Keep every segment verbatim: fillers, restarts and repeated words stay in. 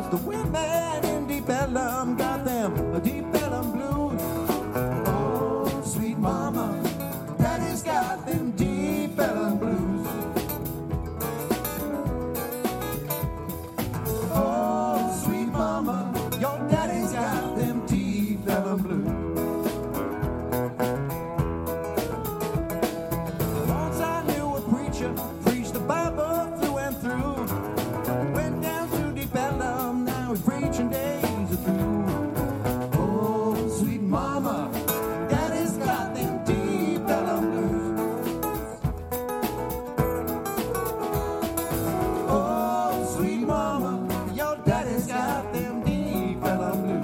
'cause the women in Deep Ellum got them Deep Ellum blues. Oh, sweet mama, daddy's got them Deep Ellum blues. Oh, sweet mama, your daddy's got them Deep Ellum blues. Once I knew a preacher preached the Bible through and through. Went down to Deep Ellum, now his preaching days are through. Oh, sweet mama, daddy's got them Deep Ellum blues. Oh, sweet mama, your daddy's got them Deep Ellum blues.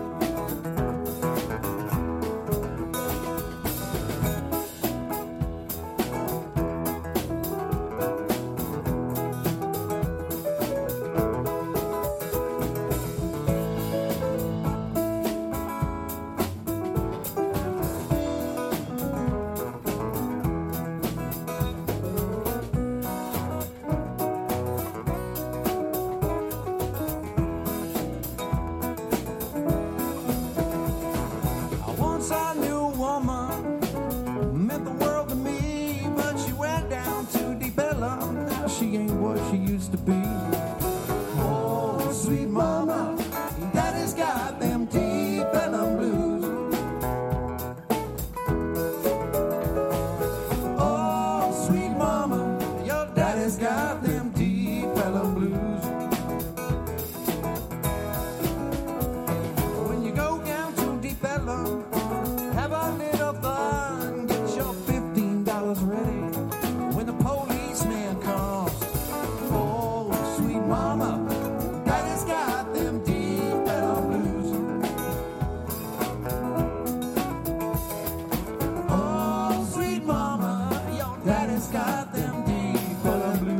Once I knew a woman meant the world to me, but she went down to Deep Ellum. Now she ain't what she used to be. Oh, sweet mama, daddy's got them Deep Ellum blues. Oh, sweet mama, your daddy's got them Deep Ellum blues. When you go down to Deep Ellum, have a little fun, get your fifteen dollars ready when the policeman comes. Oh, sweet mama, daddy's got them Deep Ellum blues. Oh, sweet mama, your daddy's got them Deep Ellum blues.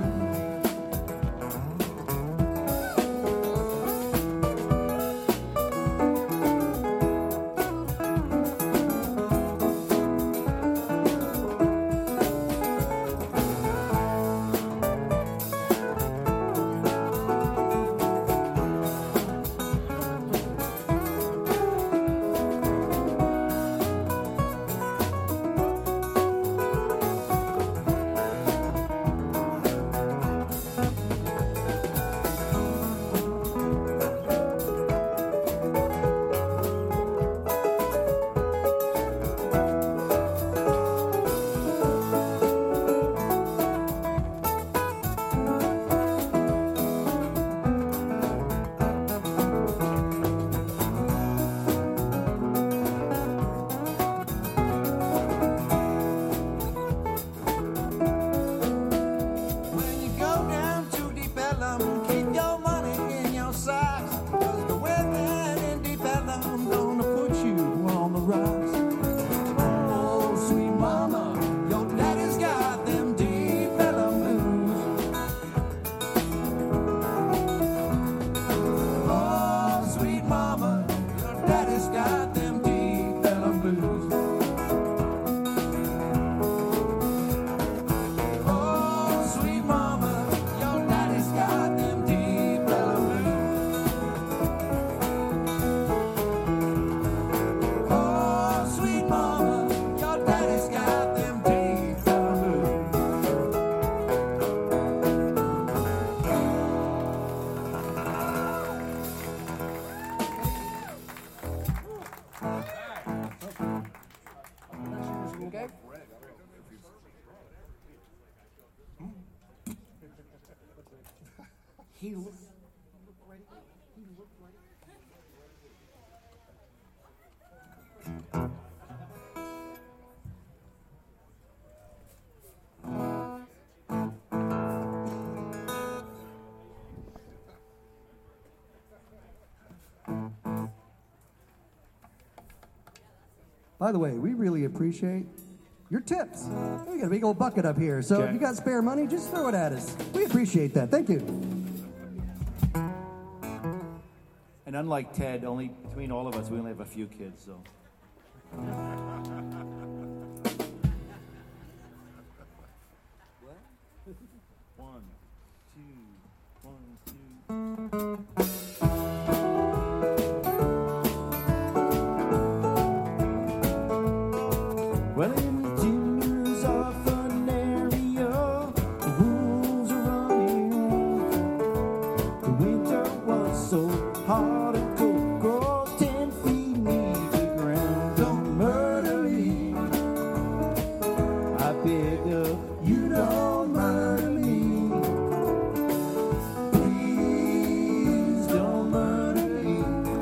When you go down to Deep Ellum, keep your money in your socks, 'cause the women in Deep Ellum gonna put you on the rocks. Oh, sweet mama, your daddy's got them Deep Ellum blues. Oh, sweet mama, your daddy's got them Deep Ellum blues. Oh, sweet mama, your daddy's got them Deep Ellum blues. Oh, sweet mama, your daddy's got them Deep Ellum blues. Okay. He looked right. He looked right. By the way, we really appreciate your tips. We got a big old bucket up here, so Okay. if you got spare money, just throw it at us. We appreciate that. Thank you. And unlike Ted, only between all of us, we only have a few kids, so. One, two, one, two. hot and cold, grows ten feet beneath the ground. Don't murder me. I beg of you, don't murder me. Please don't murder me.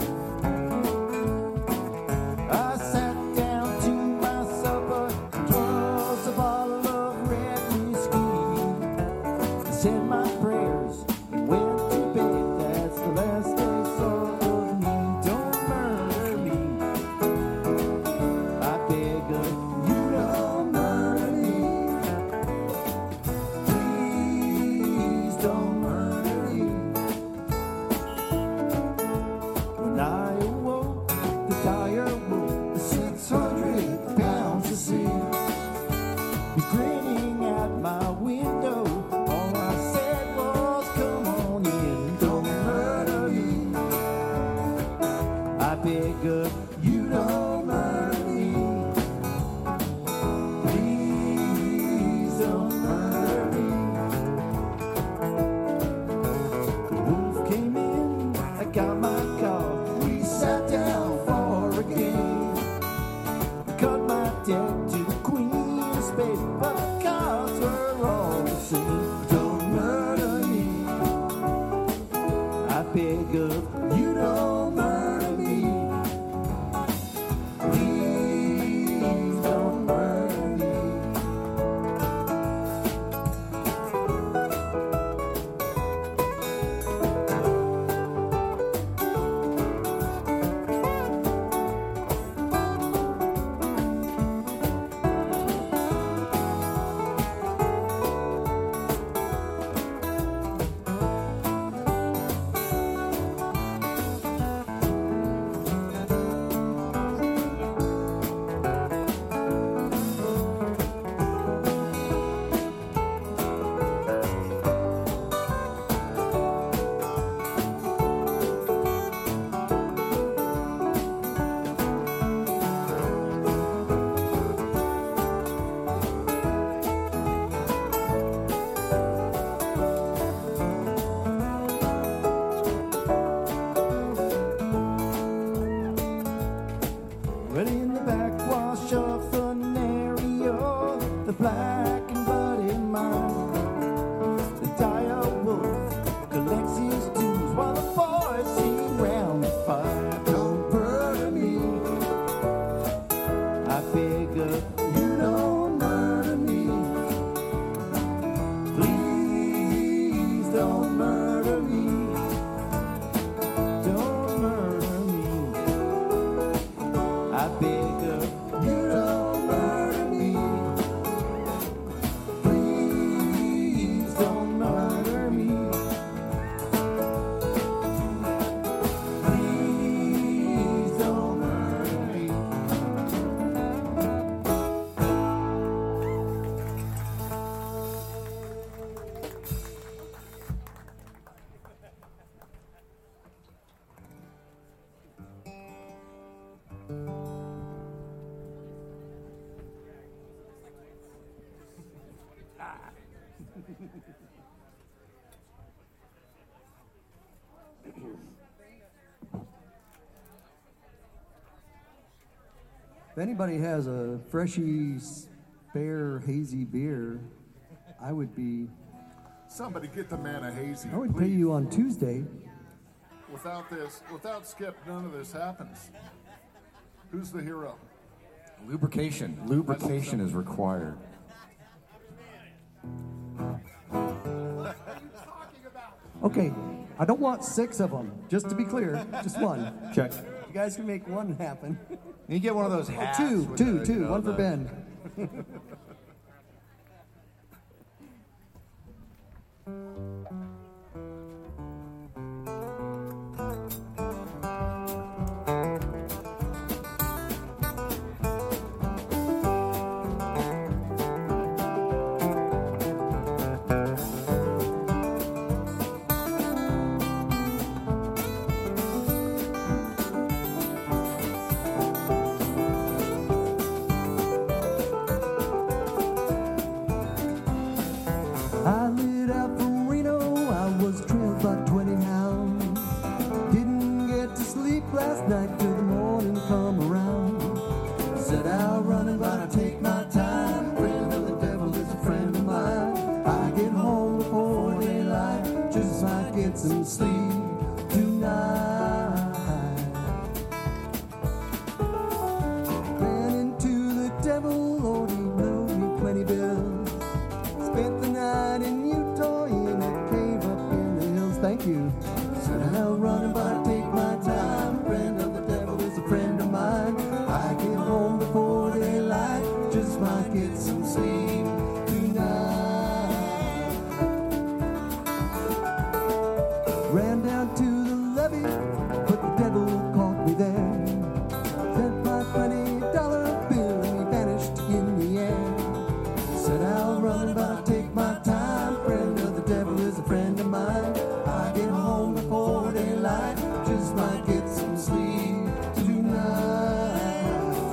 I sat down to my supper, twas a bottle of red whiskey. I said my prayers and went to bed. That's the last they saw of me. Don't murder me. I beg of you, don't murder me. Please don't murder me. When I awoke, the tire woke, six hundred pounds to see. Grinning at my window, all I said was, come on in, don't murder me. I beg of you, don't murder me. Please don't murder me. The wolf came in, I got my car, we sat down for a game. Cut my debt to the Queen's bed, but the cards were all the same. Don't murder me. I beg of you, don't murder me. Please don't murder me. Well, in the backwash of Venerio, the black and bloody mine, the dire wolf collects his dues while the boys sing round the fire. Don't murder me. I beg of you, don't murder me. Please don't murder me. Don't murder me. I beg of you, don't murder me. Please don't murder me. Please don't murder me. If anybody has a freshy, spare, hazy beer, I would be. Somebody get the man a hazy. I would pay please. you on Tuesday. Without this, without Skip, none of this happens. Who's the hero? Lubrication. Lubrication is required. Okay, I don't want six of them. Just to be clear, just one. Check. You guys can make one happen. You get one of those hats. Two, with two, the, two. you know, One for the- Ben. I lit out from Reno, night till the morning come around. Set out running, but I take my time. Friend of the devil is a friend of mine. I get home before daylight, just might get some sleep tonight. Ran into the devil, Lord, he blew me twenty bills. Spent the night in Utah in a cave up in the hills. Thank you. Set out running, but I take my time. Friend of the devil is a friend of mine. I get home before daylight, just might get some sleep tonight. Ran down to the levee, but the devil caught me there. Sent my twenty dollar bill and he vanished in the air. Set out running, but I take my time. Friend of the devil is a friend of mine. I get home before daylight, just might get some sleep tonight.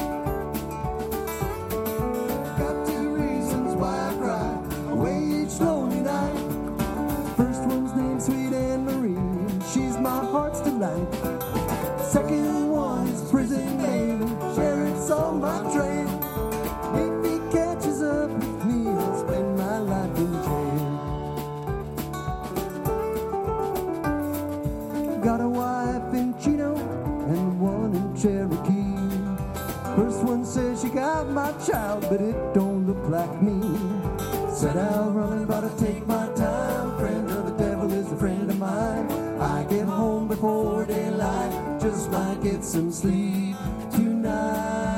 Got two reasons why I cry away each lonely night. First one's named Sweet Anne Marie, and she's my heart's delight. Second one is prison baby, sheriff's on my trail. If he catches up with me, I'll spend my life in jail. Got a wife in Chino and one in Cherokee. First one says she got my child, but it don't look like me. Set out running, but I take my time. Friend of the devil is a friend of mine. I get home before daylight, just might get some sleep tonight.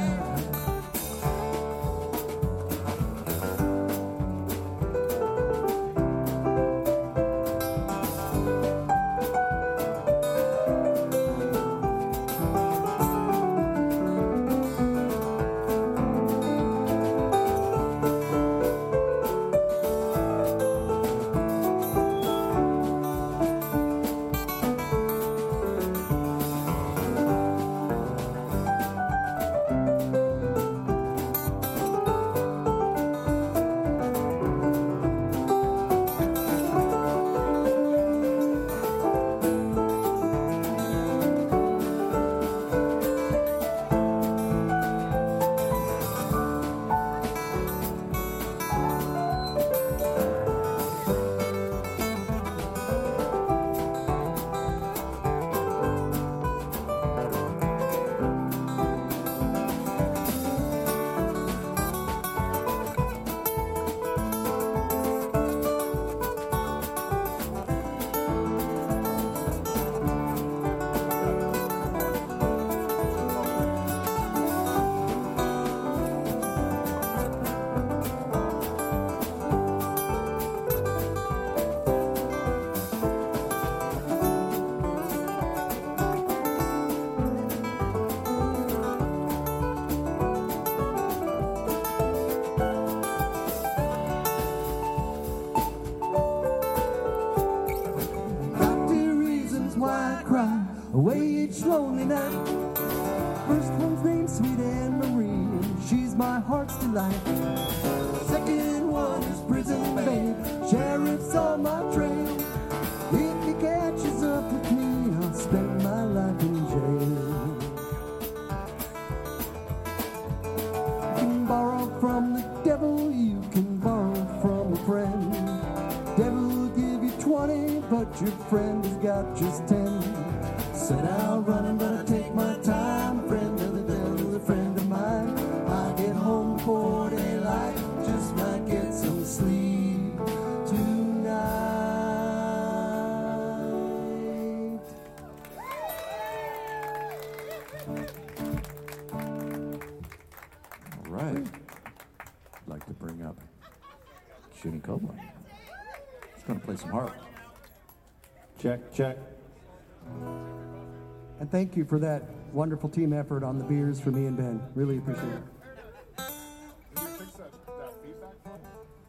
Away each lonely night. First one's named Sweet Anne Marie, and she's my heart's delight. Second one is prison babe, sheriff's on my trail. If he catches up with me, I'll spend my life in jail. You can borrow from the devil, you can borrow from a friend. Devil will give you twenty, but your friend has got just ten. Set out running, but I take my time. Friend of the devil, a friend of mine. I get home before daylight, just might get some sleep tonight. All right. I'd like to bring up Junie Copeland. He's going to play some harp. Check, check. And thank you for that wonderful team effort on the beers for me and Ben. Really appreciate it. Did you fix that, that feedback for me?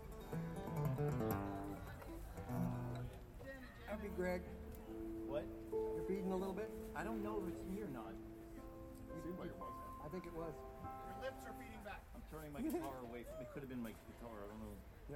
That'd be Greg. What? You're feeding a little bit? I don't know if it's me or not. Seemed like it was. I think it was. Your lips are feeding back. I'm turning my guitar away. It could have been my guitar. I don't know. Yep.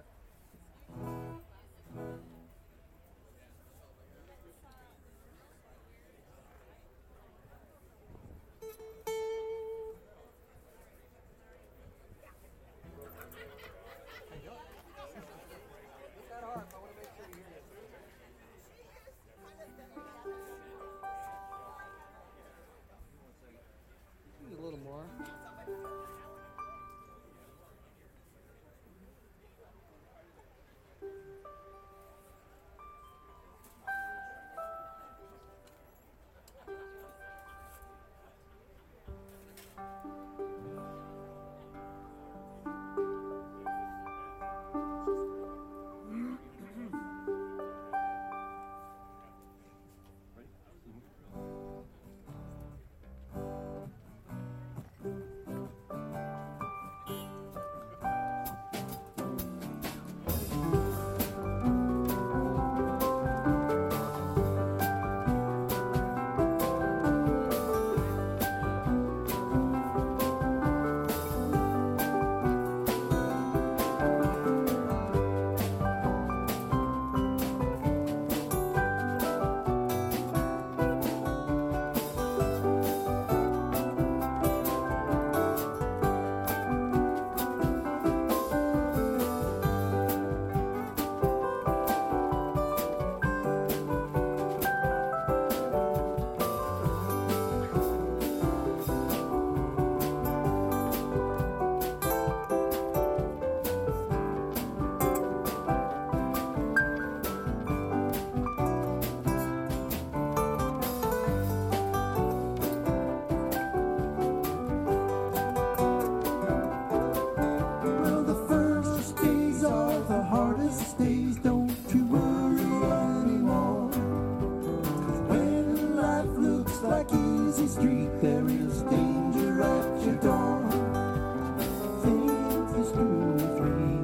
street, there is danger at your door. Think this through with me.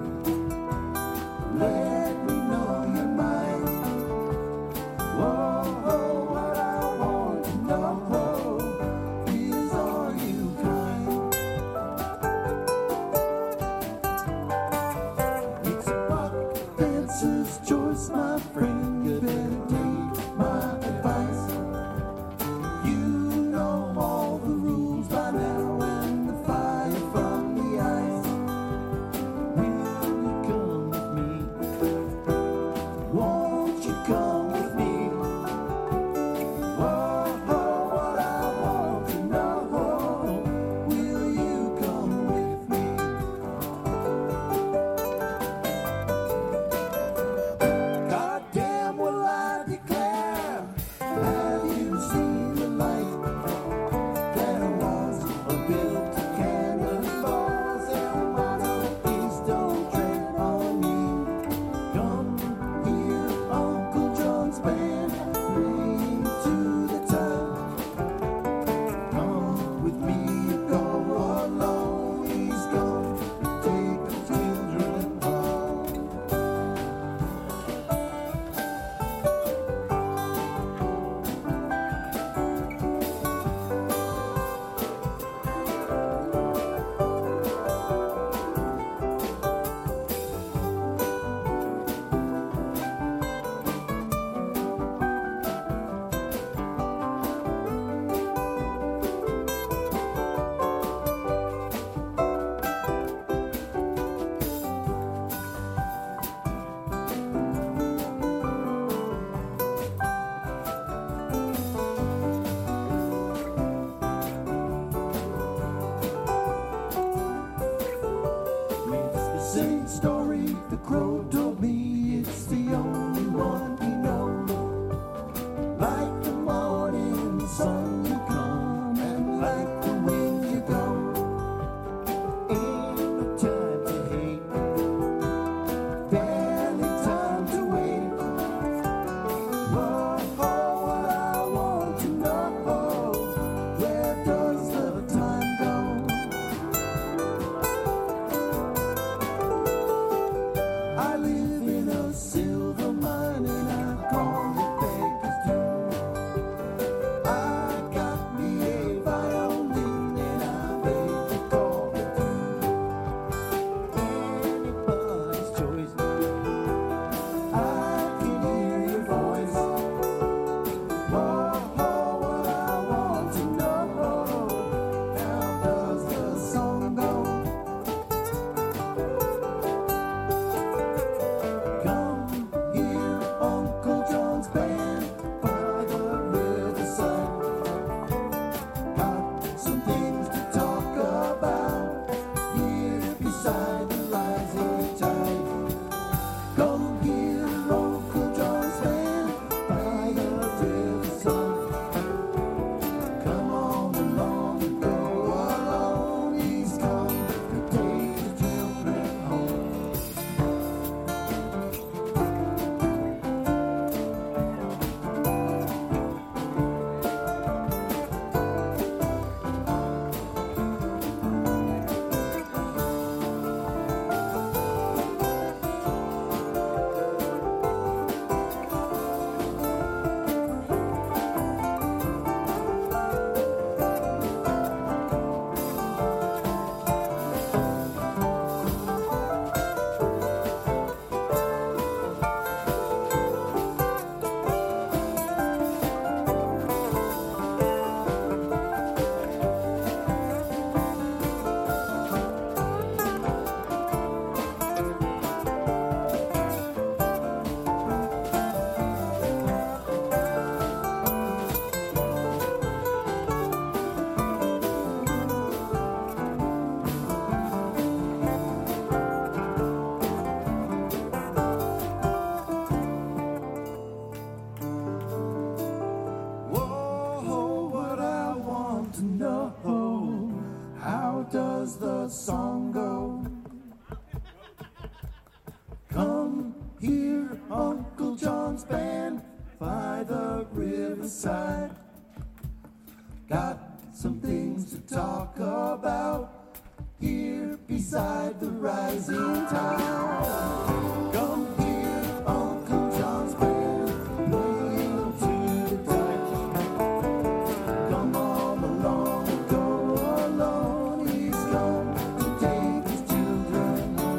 Let me know your mind. Whoa, whoa, what I want to know is, are you kind? It's a buck dancer's choice, my friend. You better take my advice. You know all the rules by now, and the fire from the ice. Will you come with me? Won't you come with me? Whoa, whoa, what I want to know, will you come with me? Goddamn, will I declare, have you seen the light? There was a built to cannonballs and motto, please don't tread on me. Come here, Uncle John's band, playing to the time. Come with me, go alone, he's gone to take the children home. It's the same story the crow told me. It's the only one we know. Like the morning sun you come, and like the wind you go. Ain't no time to hate, barely time to wait. Whoa, whoa, what I want to know, where does the time go? I live in a silver mine and I call it Baker's Due. I got me a violin and I made the call it through. Anybody's choice, I can hear your voice. Whoa, whoa, what I want to know, how does the song go? Come here, Uncle John's band, by the riverside. Got some things to talk about here beside the rising tide. Come here, Uncle John's band, by the riverside. Come on along and go alone. He's come to take the children home. Whoa, what I want to know, how does the song go? Come here, Uncle John's band, by the riverside. Got some things to talk about here beside the rising tide. Come hear Uncle John's band playing to the tide. Come all along and go alone. He's come to take his children.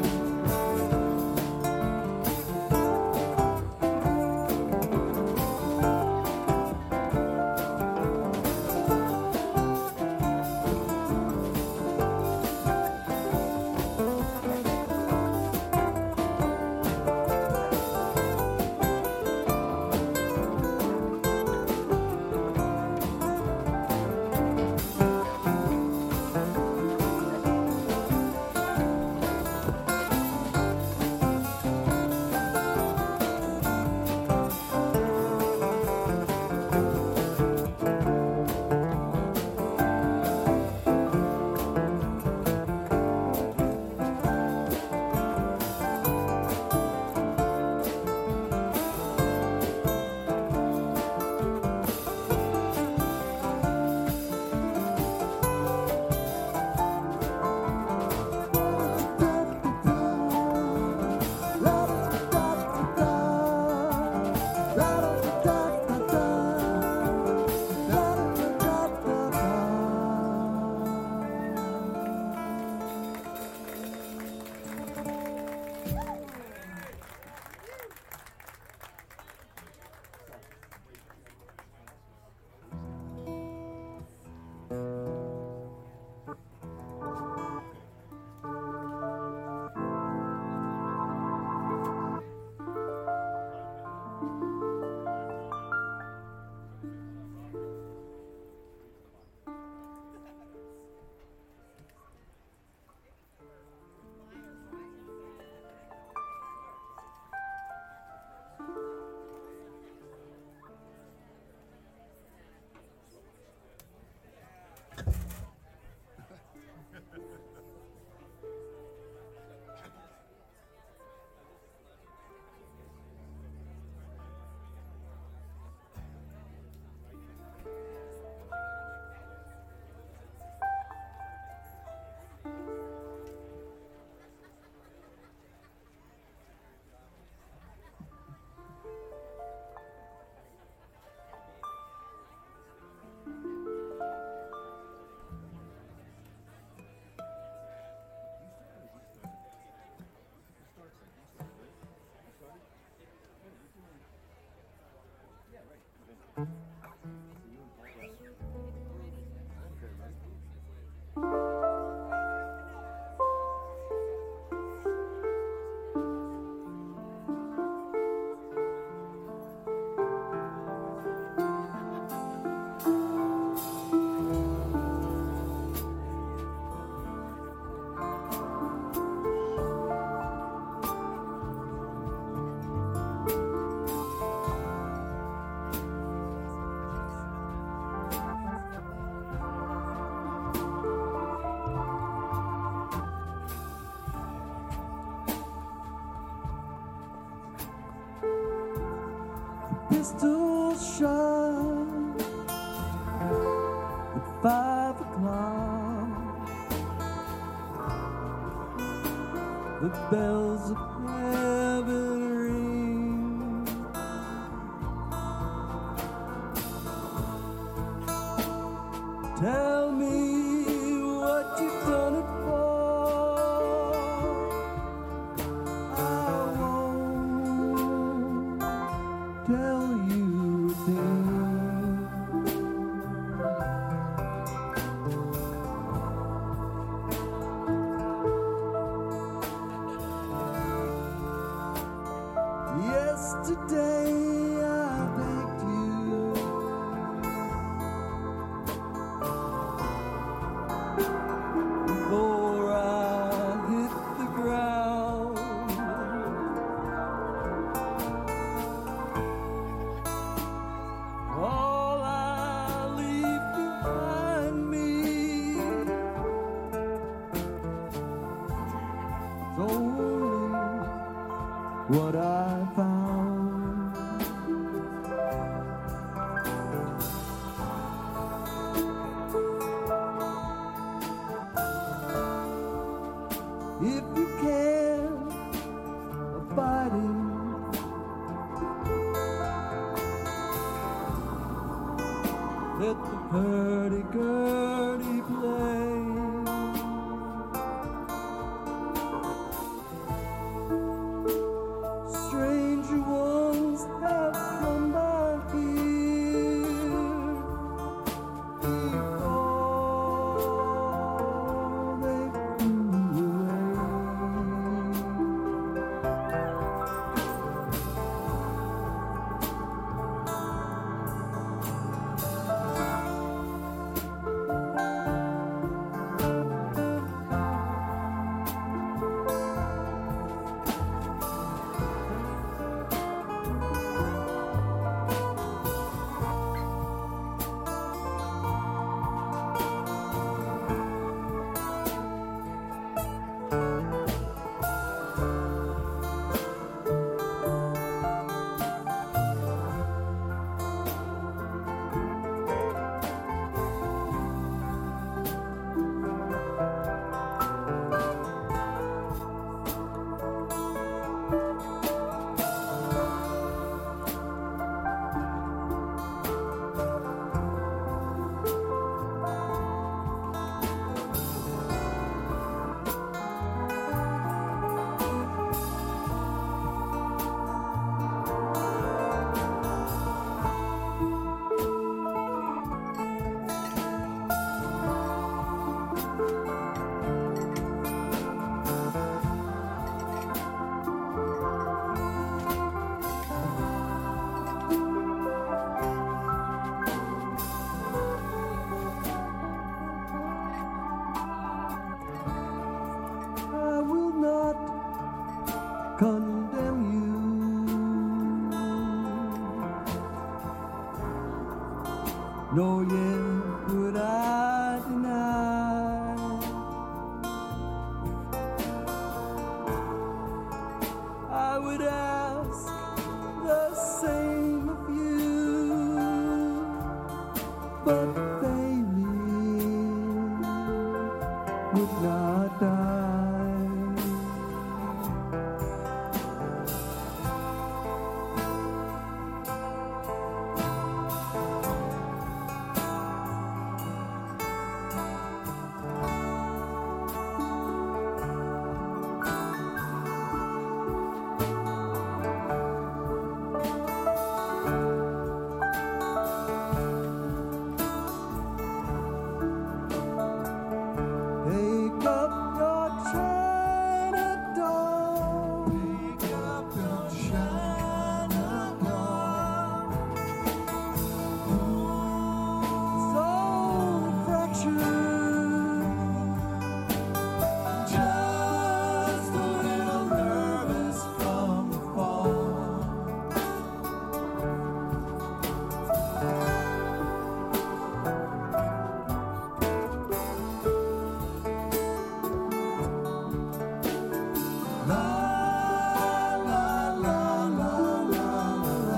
Pistols shot at five o'clock. The bells of heaven ring. Tell me what you've done it for. I won't tell you a thing. Yesterday I begged you before I hit the ground. All I leave behind me is only what I found. let the hurdy-gurdy play. Stranger ones have come by here before they flew away. I will not condemn you. Nor yet would I deny I would ask the same of you, but they live would not die. Take up your Chinatown. Take up your Chinatown. So fractured, just a little nervous from the fall. La la la la la la.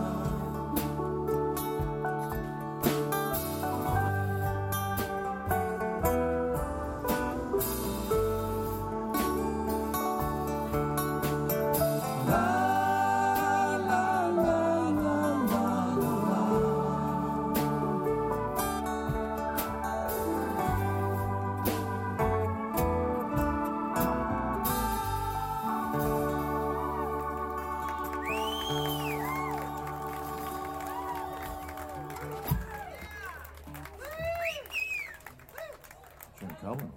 La la la la la la. Jim Cohen.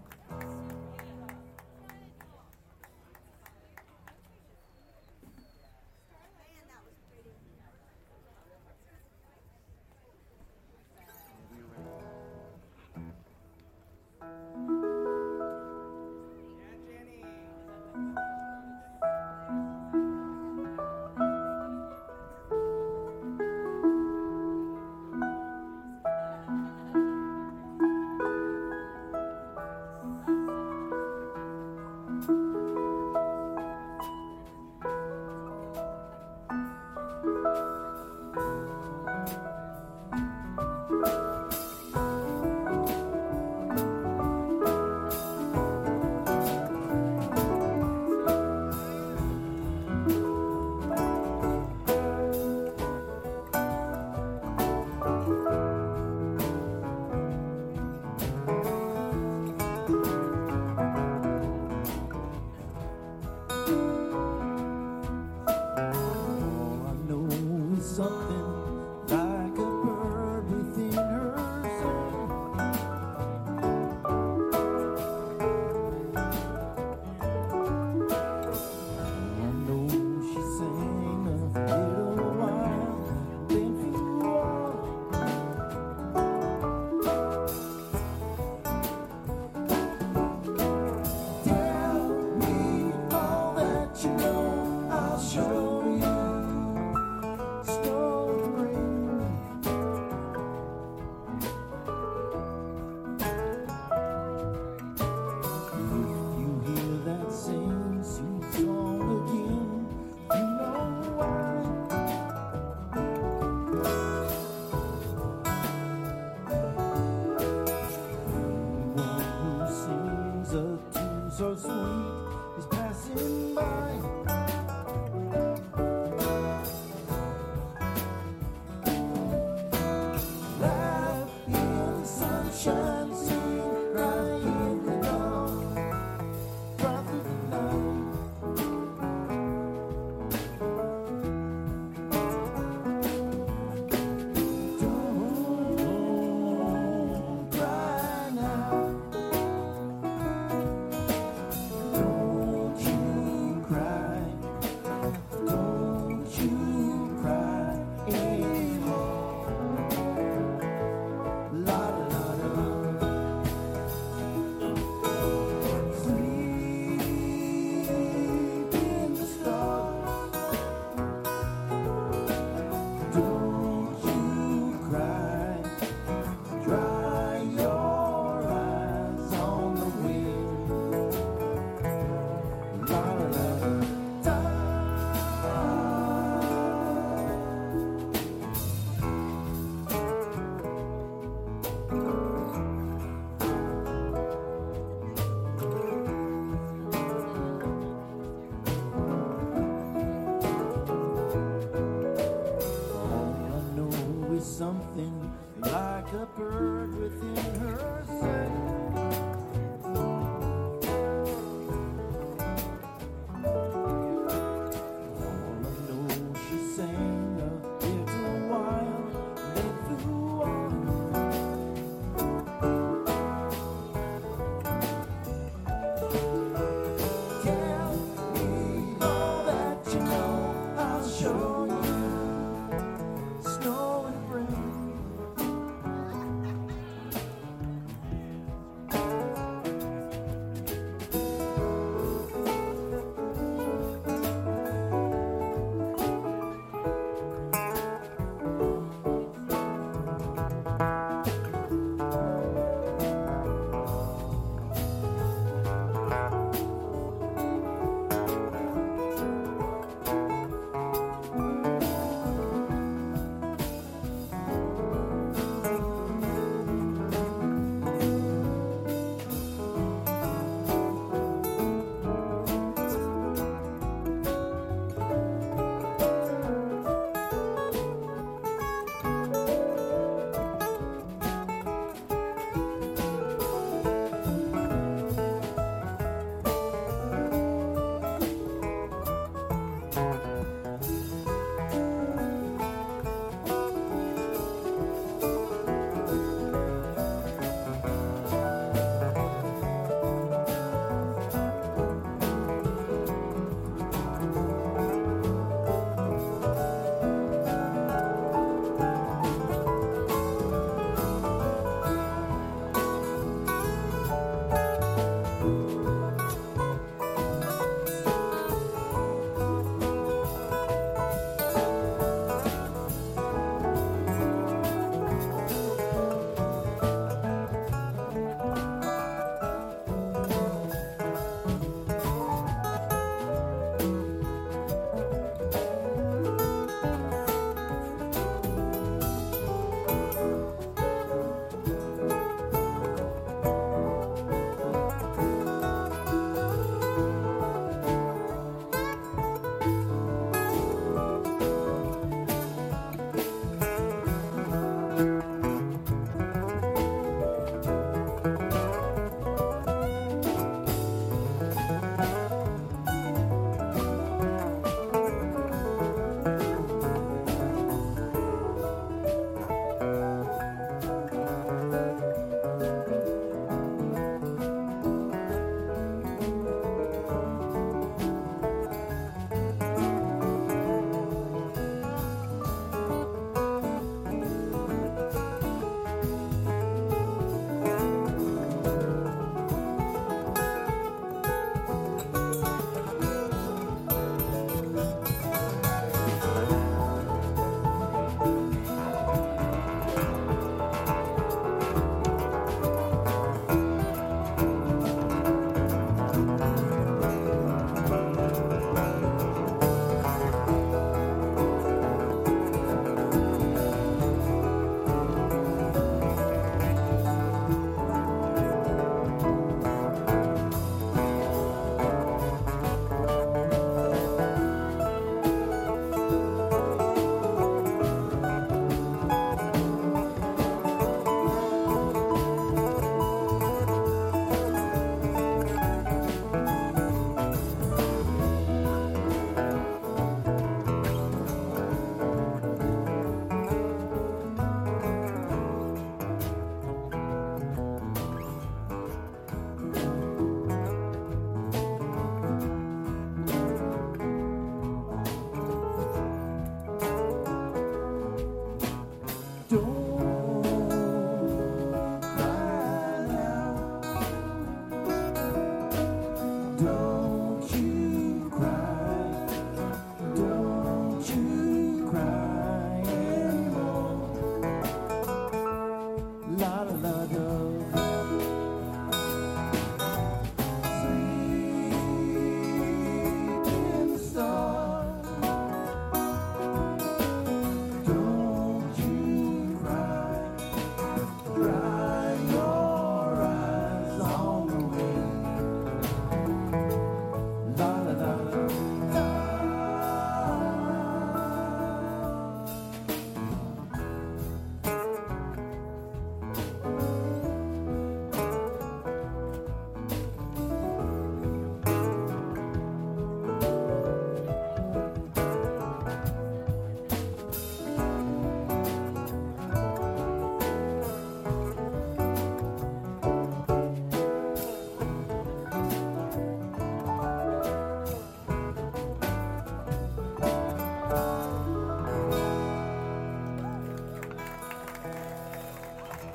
like a bird within herself. All I know, she sang a little while, then flew on. Tell me all that you know, I'll show you snow and rain.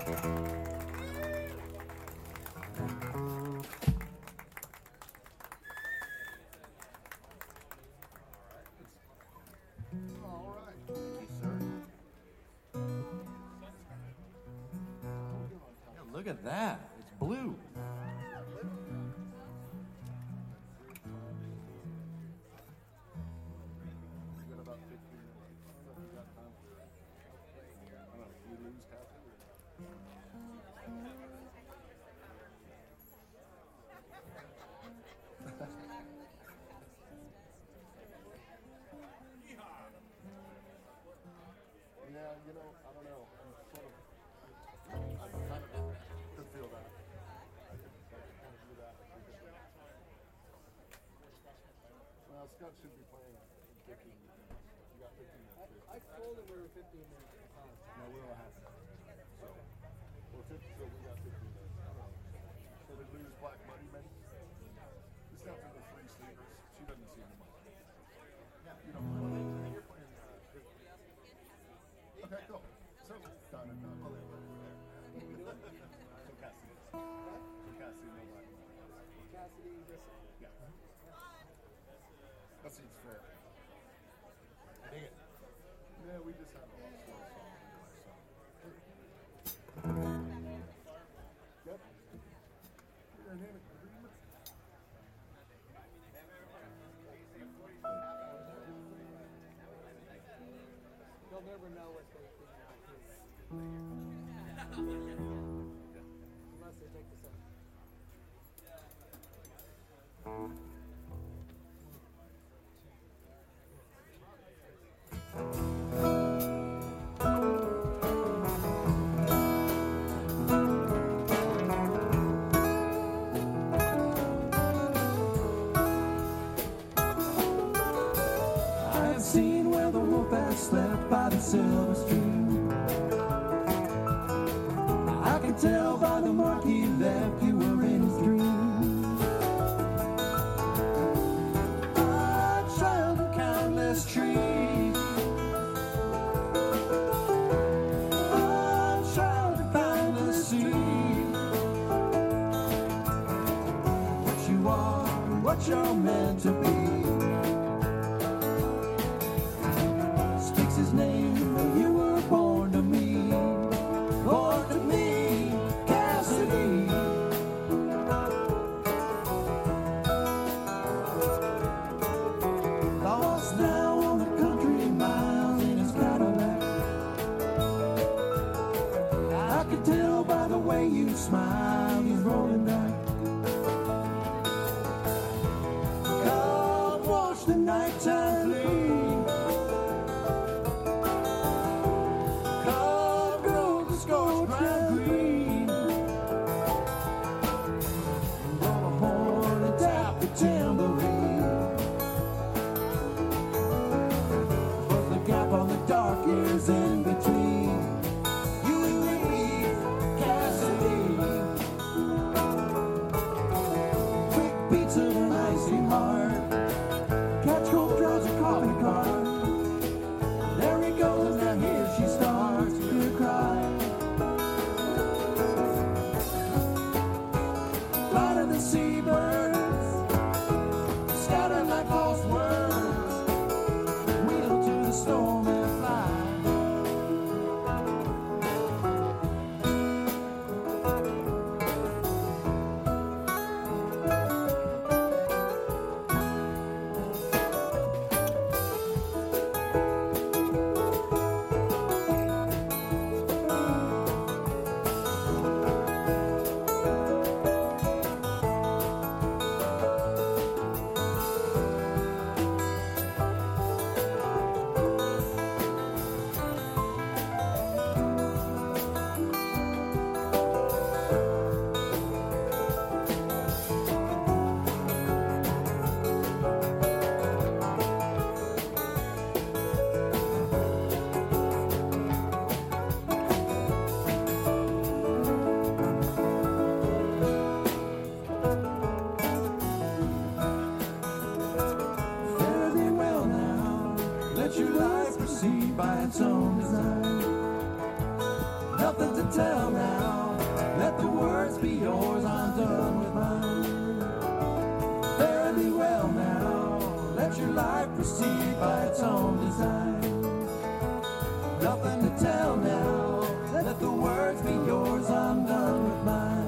All right. Thank you, sir. Yeah, look at that. It's blue. You got about fifteen minutes. I don't know if you got time for that. I don't know. You lose, Kathy? Yeah, you know, I don't know. I'm sort of, I kind of could feel that. I could kind of do that. Well, Scott should be playing in fifteen minutes. You got fifteen minutes. I told him we were fifteen minutes behind. No, we don't have that. So, we're fifty, so we got fifteen minutes. So they lose Black Money, maybe? This sounds like the three sleepers. She doesn't see them much. You don't know. You're playing, uh, okay, cool. So, done and done. So Cassidy. So Cassidy, no Black Money. Cassidy, this. Yeah. That seems fair. I dig it. Yeah, we just have a lot of slow songs anyway, so. Yep. You're in agreement. They'll never know what they think unless they take this out. I have seen where the wolf has slept by the silver stream. I can tell by the mark he left you were in his dream. I trailed the countless trees. I trailed to find the sea. What you are, what you're meant to be. His name, you were born to me, born to me, Cassidy. Lost now on the country miles in his Cadillac. I could tell by the way you smile, he's rolling back. Come watch the nighttime flee. Years in between you and me, Cassidy. Quick beats of an icy heart, catch cold draws a coffee cart. There he goes, now here she starts to cry. Flight of the seabirds, scattered like lost words, wheel to the storm and fly. Let your life proceed by its own design. Nothing to tell now. Let the words be yours. I'm done with mine. Fare thee well now. Let your life proceed by its own design. Nothing to tell now. Let the words be yours. I'm done with mine.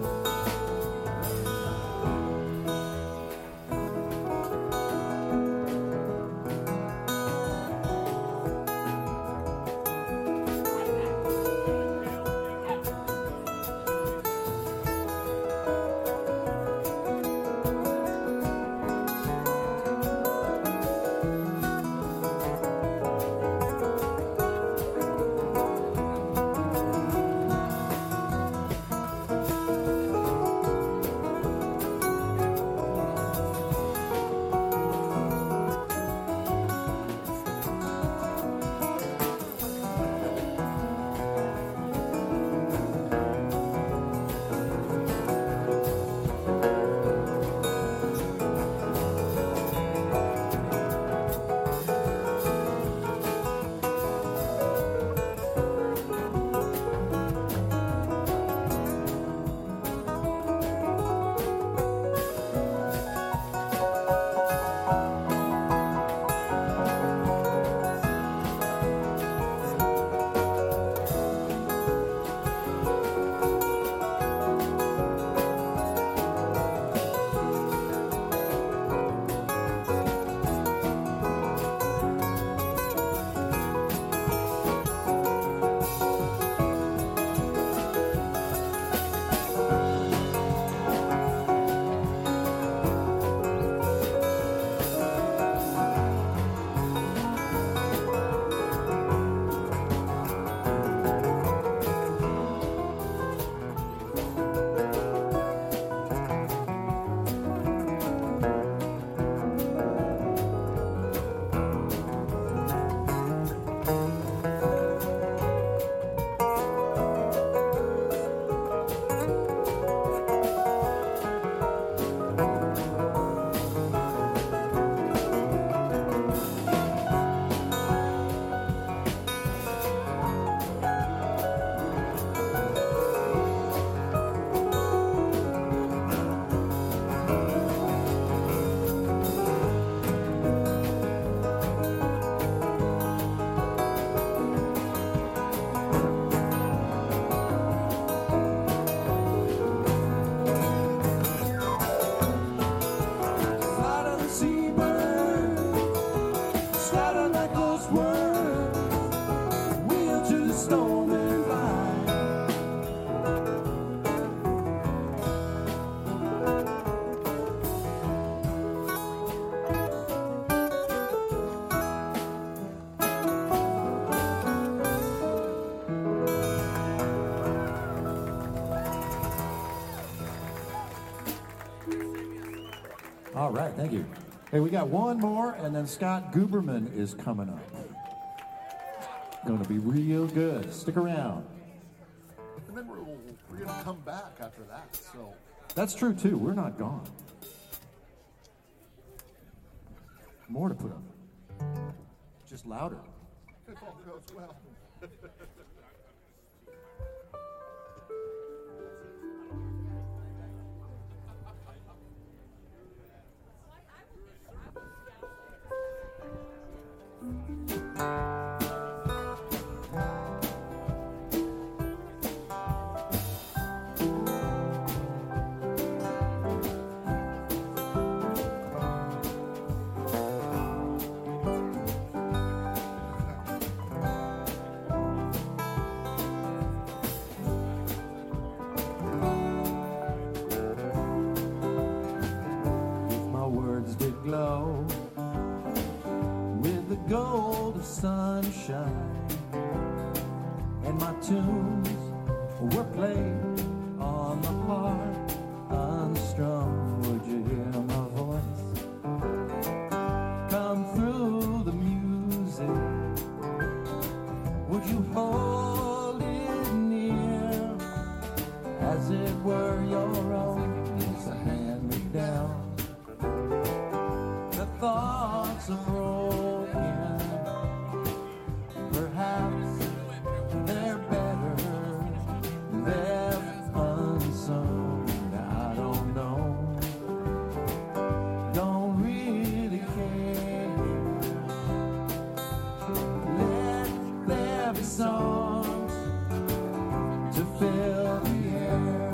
All right, thank you. Hey, we got one more, and then Scott Guberman is coming up. Going to be real good. Stick around. And then we're, we're going to come back after that, so. That's true, too. We're not gone. More to put up. Just louder. If all goes well. Glow with the gold of sunshine, and my tunes were played on the harp unstrung. Would you hear my voice come through the music? Would you hold it near as it were your own? It's a hand-me-down. Thoughts are broken, perhaps they're better to fill the air.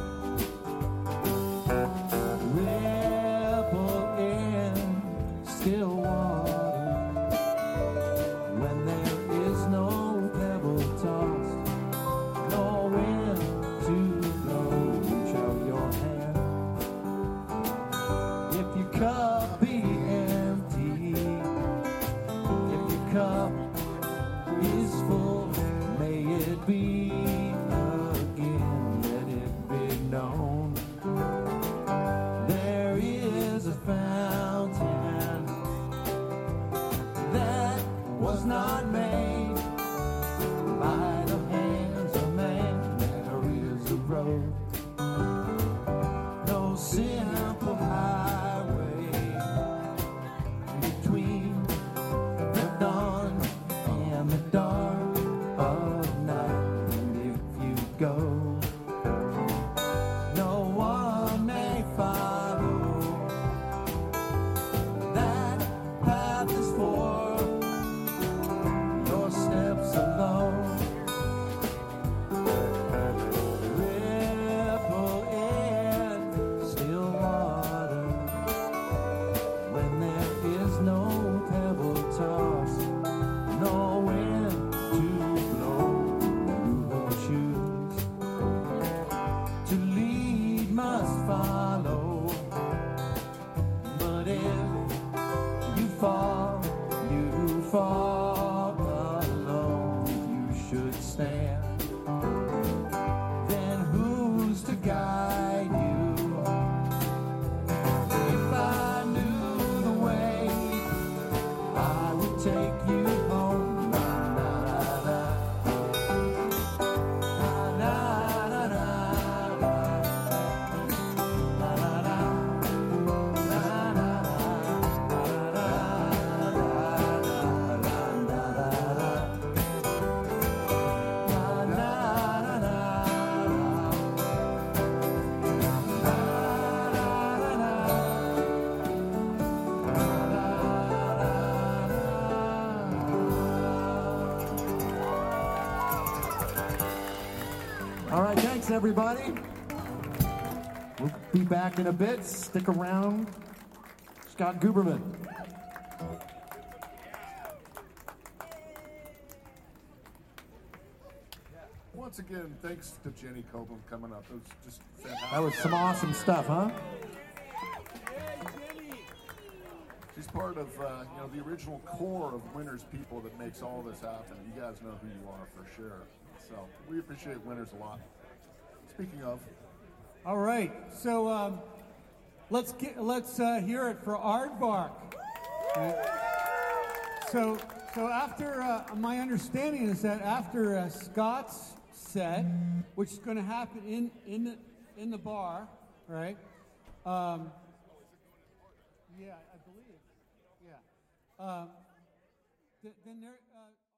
Ripple in still water when there is no pebble tossed, no wind to blow. Reach out your hand. If your cup be empty, if your cup is full, may it be again, let it be known. There is a fountain that was not made by the hands of man. There is a road, no simple highway between the dawn and the dark of night. And if you go, no one may follow. That path is for your steps alone. Ripple in still water when there is no pebble toss, no wind to blow. You won't choose to lead, must follow. But if you fall, you fall alone. If you should stand, then who's to guide you? If I knew the way, I would take you home. Na, na, na. Na, na, na, na, na. Na, na, na. Na, na, na. Na, na, na, na, na, na. Na, na, na, na. All right, thanks everybody. We'll be back in a bit. Stick around. Scott Guberman. Once again, thanks to Jenny Copeland coming up. It was just fantastic. That was some awesome stuff, huh? She's part of uh, you know the original core of Winners People that makes all this happen. You guys know who you are for sure. So we appreciate Winners a lot. Speaking of, All right, so um, let's get let's uh, hear it for Aardvark. Right. So, so after uh, my understanding is that after uh, Scott's set, which is going to happen in in the in the bar, right? Um, yeah, I believe. Yeah. Um, th- then there.